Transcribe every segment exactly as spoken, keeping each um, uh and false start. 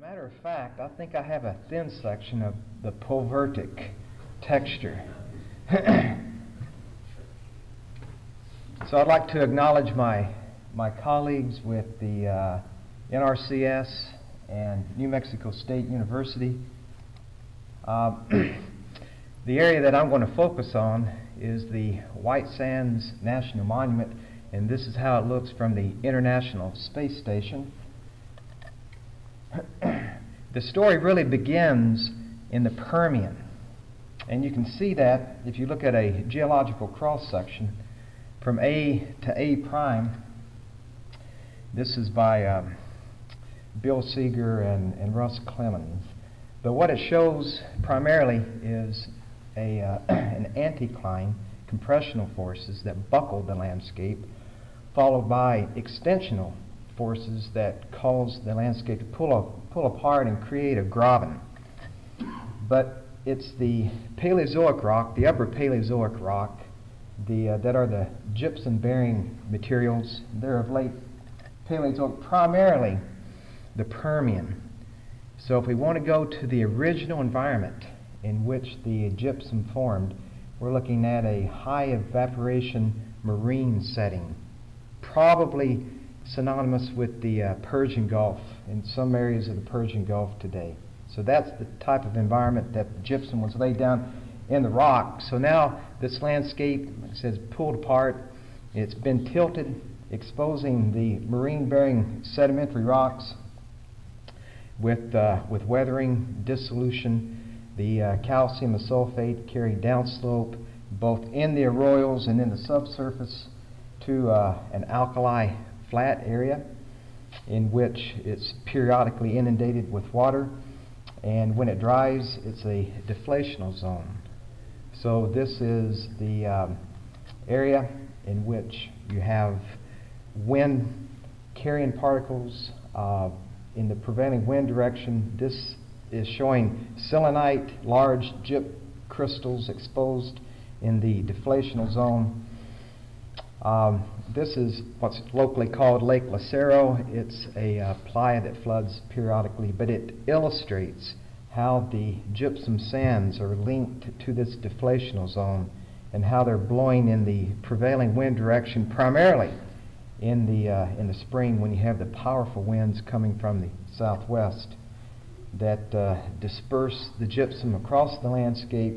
Matter of fact, I think I have a thin section of the pulvertic texture. So I'd like to acknowledge my my colleagues with the uh, N R C S and New Mexico State University. Uh, the area that I'm going to focus on is the White Sands National Monument, and this is how it looks from the International Space Station. The story really begins in the Permian, and you can see that if you look at a geological cross-section from A to A prime. This is by um, Bill Seeger and, and Russ Clemens. But what it shows primarily is a, uh, an anticline, compressional forces that buckle the landscape, followed by extensional forces that cause the landscape to pull up, pull apart and create a graben. But it's the Paleozoic rock, the upper Paleozoic rock, the uh, that are the gypsum-bearing materials. They're of late Paleozoic, primarily the Permian. So if we want to go to the original environment in which the gypsum formed, we're looking at a high evaporation marine setting, probably synonymous with the uh, Persian Gulf, in some areas of the Persian Gulf today. So that's the type of environment that the gypsum was laid down in the rock. So now this landscape, it says, pulled apart. It's been tilted, exposing the marine-bearing sedimentary rocks with uh, with weathering, dissolution. The uh, calcium and sulfate carried downslope, both in the arroyos and in the subsurface, to uh, an alkali flat area in which it's periodically inundated with water, and when it dries, it's a deflational zone. So this is the um, area in which you have wind carrying particles uh, in the prevailing wind direction. This is showing selenite, large gyp crystals exposed in the deflational zone. Um, this is what's locally called Lake Lacero. It's a uh, playa that floods periodically, but it illustrates how the gypsum sands are linked to this deflational zone and how they're blowing in the prevailing wind direction, primarily in the uh, in the spring when you have the powerful winds coming from the southwest that uh, disperse the gypsum across the landscape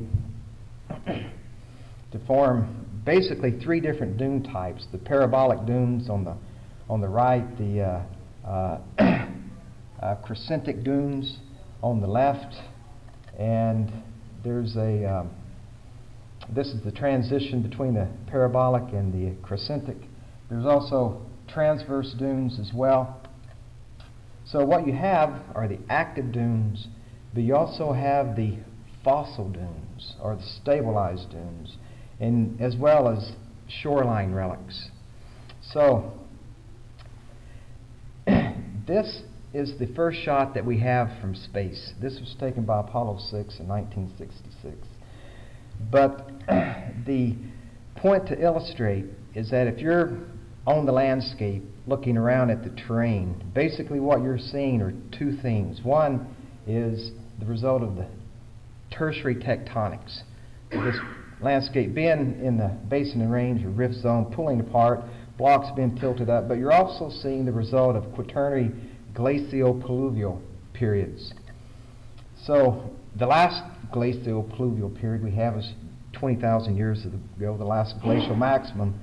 to form basically three different dune types: the parabolic dunes on the on the right, the uh, uh, uh, crescentic dunes on the left, and there's a um, this is the transition between the parabolic and the crescentic. There's also transverse dunes as well. So what you have are the active dunes, but you also have the fossil dunes or the stabilized dunes, and as well as shoreline relics. So this is the first shot that we have from space. This was taken by Apollo six in nineteen sixty-six. But the point to illustrate is that if you're on the landscape looking around at the terrain, basically what you're seeing are two things. One is the result of the tertiary tectonics. This landscape being in the basin and range or rift zone, pulling apart, blocks being tilted up, but you're also seeing the result of quaternary glacial pluvial periods. So the last glacial pluvial period we have is twenty thousand years ago, the last glacial maximum.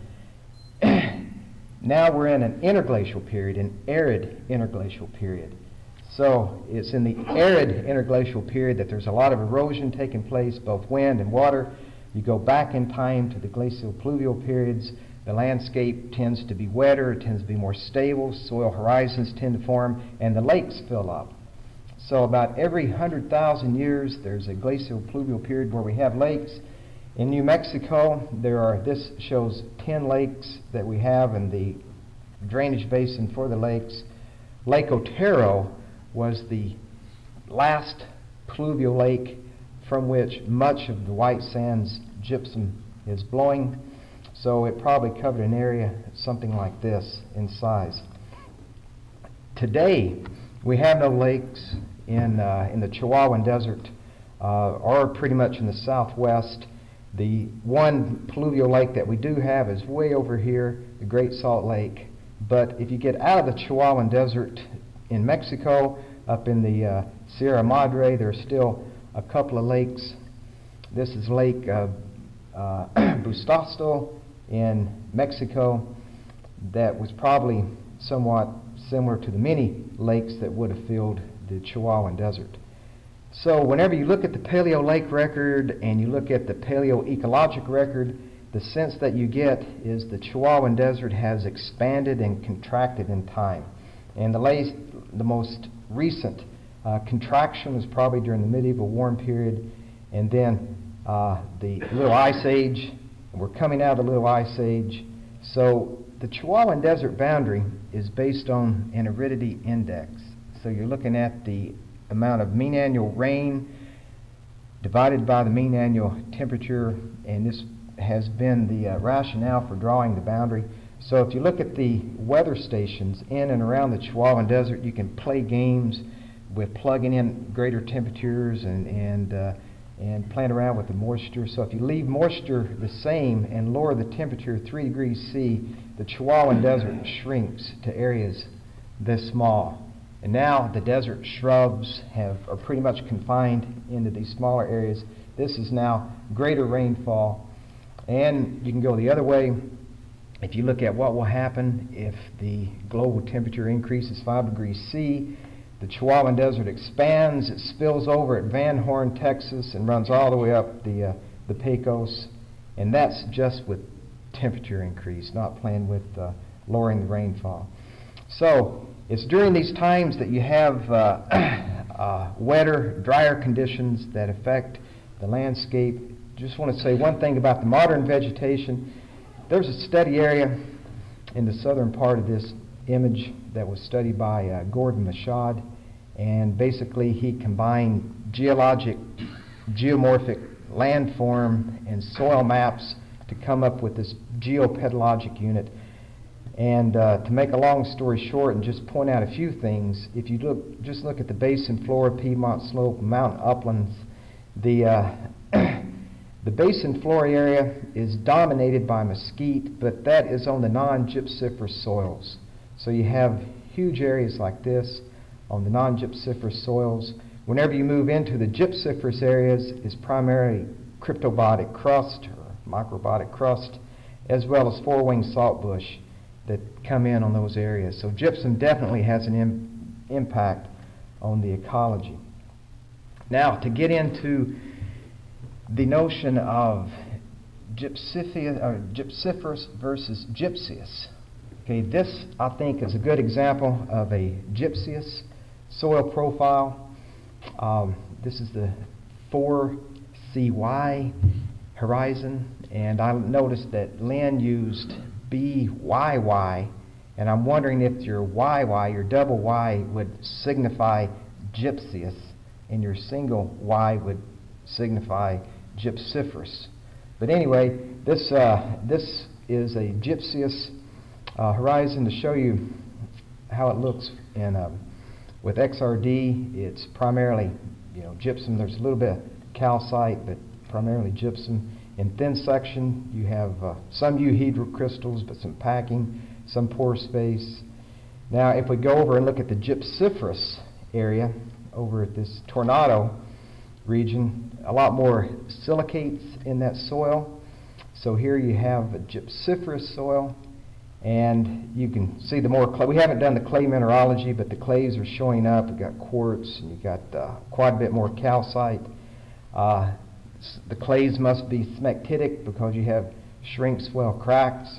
Now we're in an interglacial period, an arid interglacial period. So it's in the arid interglacial period that there's a lot of erosion taking place, both wind and water. You go back in time to the glacial pluvial periods, the landscape tends to be wetter, it tends to be more stable, soil horizons tend to form, and the lakes fill up. So about every one hundred thousand years there's a glacial pluvial period where we have lakes. In New Mexico, there are, this shows ten lakes that we have in the drainage basin for the lakes. Lake Otero was the last pluvial lake from which much of the White Sands gypsum is blowing. So it probably covered an area something like this in size. Today, we have no lakes in, uh, in the Chihuahuan Desert uh, are pretty much in the southwest. The one pluvial lake that we do have is way over here, the Great Salt Lake. But if you get out of the Chihuahuan Desert in Mexico, up in the uh, Sierra Madre, there are still a couple of lakes. This is Lake uh, uh, Bustasto in Mexico that was probably somewhat similar to the many lakes that would have filled the Chihuahuan Desert. So whenever you look at the Paleo Lake record and you look at the Paleoecologic record, the sense that you get is the Chihuahuan Desert has expanded and contracted in time. And the, last, the most recent uh, contraction was probably during the medieval warm period, and then uh, the Little Ice Age. We're coming out of the Little Ice Age. So the Chihuahuan Desert boundary is based on an aridity index. So you're looking at the amount of mean annual rain divided by the mean annual temperature, and this has been the uh, rationale for drawing the boundary. So if you look at the weather stations in and around the Chihuahuan Desert, you can play games with plugging in greater temperatures and and uh, and playing around with the moisture. So if you leave moisture the same and lower the temperature three degrees C, the Chihuahuan Desert shrinks to areas this small. And now the desert shrubs have are pretty much confined into these smaller areas. This is now greater rainfall. And you can go the other way. If you look at what will happen if the global temperature increases five degrees C, the Chihuahuan Desert expands, it spills over at Van Horn, Texas, and runs all the way up the, uh, the Pecos. And that's just with temperature increase, not playing with uh, lowering the rainfall. So it's during these times that you have uh, uh, wetter, drier conditions that affect the landscape. Just want to say one thing about the modern vegetation. There's a study area in the southern part of this image that was studied by uh, Gordon Machad, and basically he combined geologic, geomorphic landform and soil maps to come up with this geopedologic unit. And uh, to make a long story short and just point out a few things, if you look, just look at the basin floor, Piedmont Slope, mountain uplands, the uh, the basin floor area is dominated by mesquite, but that is on the non-gypsiferous soils. So you have huge areas like this on the non-gypsiferous soils. Whenever you move into the gypsiferous areas, is primarily cryptobiotic crust or microbiotic crust, as well as four-winged saltbush that come in on those areas. So gypsum definitely has an im impact on the ecology. Now, to get into the notion of gypsiferous, or gypsiferous versus gypseous. Okay, this I think is a good example of a gypseous soil profile. Um, this is the four C Y horizon, and I noticed that Lynn used B Y Y, and I'm wondering if your Y Y, your double Y, would signify gypseous, and your single Y would signify gypsiferous. But anyway, this uh, this is a gypseous uh, horizon to show you how it looks in um, with X R D. It's primarily, you know, gypsum. There's a little bit of calcite, but primarily gypsum. In thin section, you have uh, some euhedral crystals, but some packing, some pore space. Now, if we go over and look at the gypsiferous area over at this Tornado region, a lot more silicates in that soil. So here you have a gypsiferous soil, and you can see the more clay. We haven't done the clay mineralogy, but the clays are showing up. We've got quartz, and you've got uh, quite a bit more calcite. Uh, the clays must be smectitic because you have shrink swell cracks.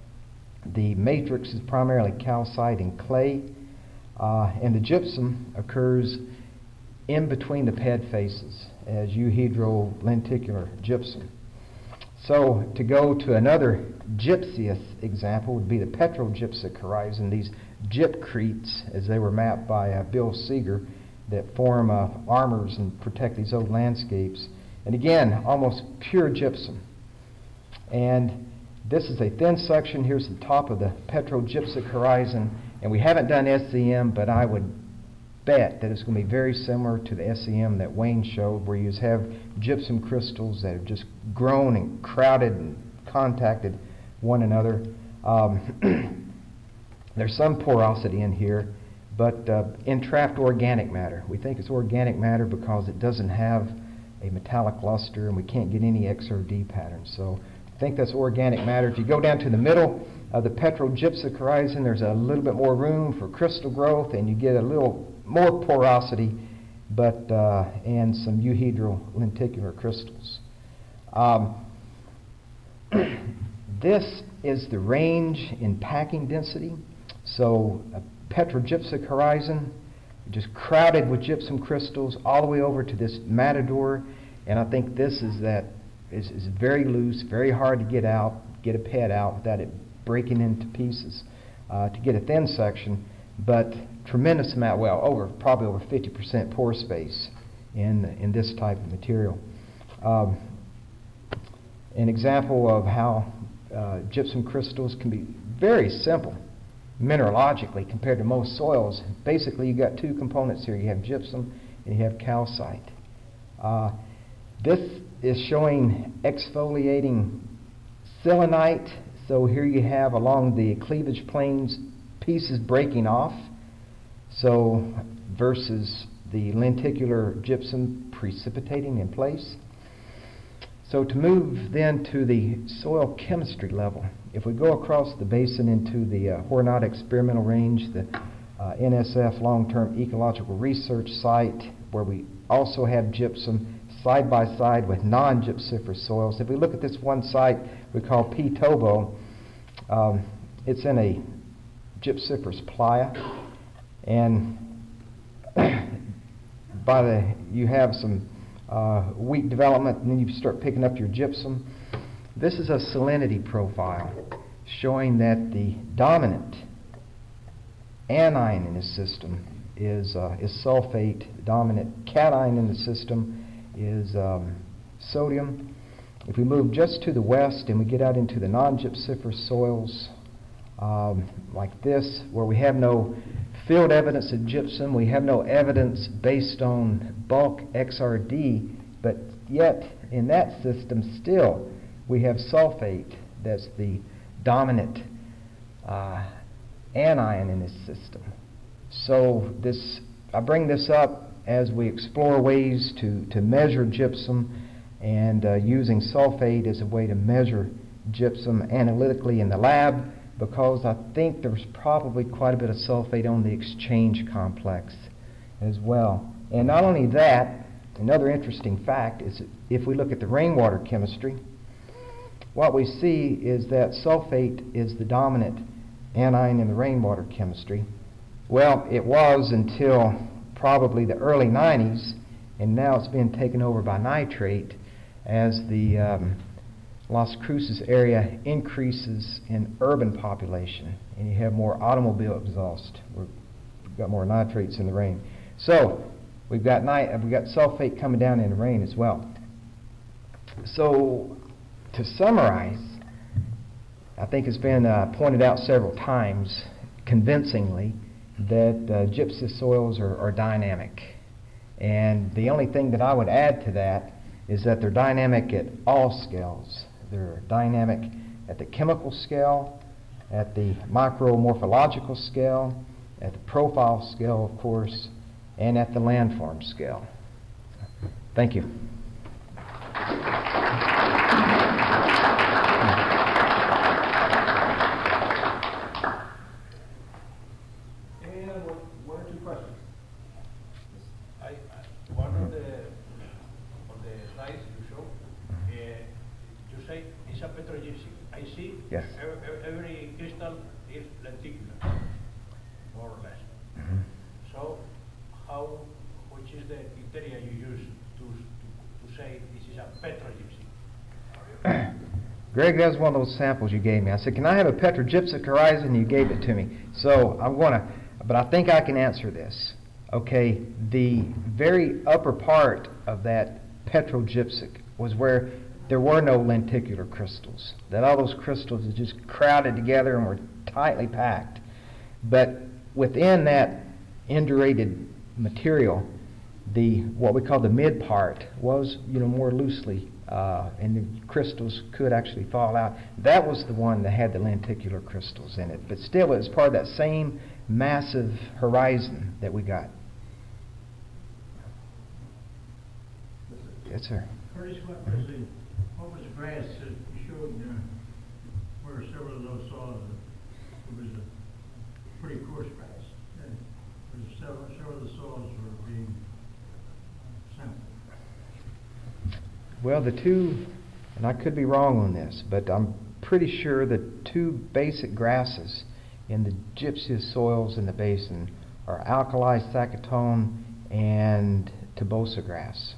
The matrix is primarily calcite and clay, uh, and the gypsum occurs in between the ped faces as euhedral lenticular gypsum. So to go to another gypseous example would be the petrogypsic horizon, these gypcretes as they were mapped by uh, Bill Seeger that form uh, armors and protect these old landscapes. And again, almost pure gypsum. And this is a thin section. Here's the top of the petrogypsic horizon. And we haven't done S C M, but I would bet that it's going to be very similar to the S E M that Wayne showed, where you just have gypsum crystals that have just grown and crowded and contacted one another. Um, there's some porosity in here, but uh, entrapped organic matter. We think it's organic matter because it doesn't have a metallic luster and we can't get any X R D patterns. So I think that's organic matter. If you go down to the middle of the petrogypsic horizon, there's a little bit more room for crystal growth and you get a little more porosity, but uh, and some euhedral lenticular crystals. Um, this is the range in packing density. So a petrogypsic horizon, just crowded with gypsum crystals all the way over to this matador, and I think this is that is, is very loose, very hard to get out, get a pet out without it breaking into pieces uh, to get a thin section, but tremendous amount, well, over probably over fifty percent pore space in in this type of material. Um, an example of how uh, gypsum crystals can be very simple mineralogically compared to most soils. Basically, you got two components here. You have gypsum and you have calcite. Uh, this is showing exfoliating selenite. So here you have along the cleavage planes pieces breaking off. So versus the lenticular gypsum precipitating in place. So to move then to the soil chemistry level, if we go across the basin into the uh, Jornada Experimental Range, the uh, N S F Long-Term Ecological Research Site, where we also have gypsum side by side with non-gypsiferous soils. If we look at this one site we call P. Tobo, um, it's in a gypsiferous playa, and by the you have some uh, weak development, and then you start picking up your gypsum. This is a salinity profile showing that the dominant anion in this system is uh, is sulfate. The dominant cation in the system is um, sodium. If we move just to the west and we get out into the non-gypsiferous soils um, like this, where we have no field evidence of gypsum, we have no evidence based on bulk X R D, but yet in that system still we have sulfate that's the dominant uh, anion in this system. So this, I bring this up as we explore ways to, to measure gypsum, and uh, using sulfate as a way to measure gypsum analytically in the lab, because I think there's probably quite a bit of sulfate on the exchange complex as well. And not only that, another interesting fact is that if we look at the rainwater chemistry, what we see is that sulfate is the dominant anion in the rainwater chemistry. Well, it was until probably the early nineties, and now it's been taken over by nitrate as the um, Las Cruces area increases in urban population, and you have more automobile exhaust. We've got more nitrates in the rain. So we've got ni- we've got sulfate coming down in the rain as well. So to summarize, I think it's been uh, pointed out several times convincingly that uh, gypsum soils are, are dynamic. And the only thing that I would add to that is that they're dynamic at all scales. They're dynamic at the chemical scale, at the micromorphological scale, at the profile scale, of course, and at the landform scale. Thank you. Yes. Every, every crystal is lenticular, more or less. Mm-hmm. So, how, which is the criteria you use to, to, to say this is a petrogypsy? Greg, that was one of those samples you gave me. I said, can I have a petrogypsic horizon? You gave it to me. So I want to, but I think I can answer this. Okay, the very upper part of that petrogypsic was where there were no lenticular crystals. That all those crystals are just crowded together and were tightly packed. But within that indurated material, the what we call the mid part was, you know, more loosely, uh, and the crystals could actually fall out. That was the one that had the lenticular crystals in it, but still it was part of that same massive horizon that we got. Yes, sir. Curtis, what was the, what was the grass that you showed there, where several of those soils, it was a pretty coarse grass? And there was several, several of the soils were being sampled. Well, the two, and I could be wrong on this, but I'm pretty sure the two basic grasses in the gypsous soils in the basin are alkali saccatone and tobosa grass.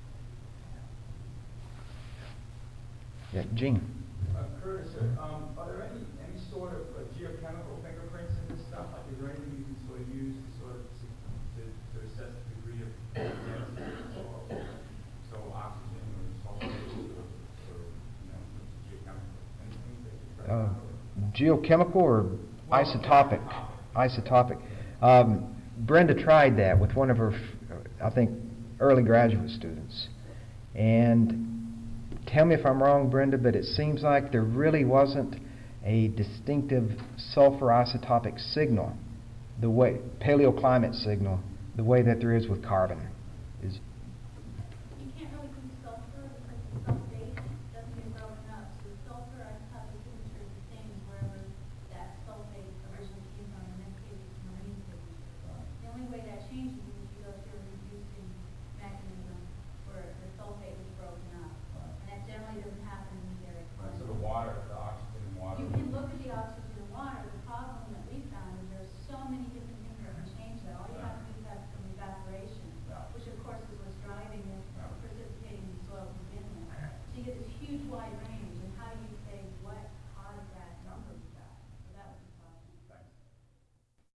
Yeah, Gene. Uh, Curtis, uh, um, are there any, any sort of uh, geochemical fingerprints in this stuff? Like, is there anything you can sort of use to sort of to, to assess the degree of density of soil? So oxygen or sulfate or, or you know, geochemical, anything that you try Uh, to geochemical or Well, isotopic? isotopic. Isotopic. Um, Brenda tried that with one of her, I think, early graduate students. And tell me if I'm wrong, Brenda, but it seems like there really wasn't a distinctive sulfur isotopic signal, the way paleoclimate signal, the way that there is with carbon. Is You can't really do sulfur because the sulfate doesn't get broken up. So the sulfur isotopic signature is the same wherever that sulfate originally came from. In this case, it's marine signature. The only way that changes is if you go through a reducing mechanism where the sulfate was broken up. And that generally doesn't happen in these areas. Right, so the water, the oxygen and water. You can look at the oxygen and water. The problem that we found is there's so many different things that can change that. All you have to do is have some evaporation, Yeah. which of course is what's driving this Yeah. precipitating the soil to begin with. So you get this huge wide range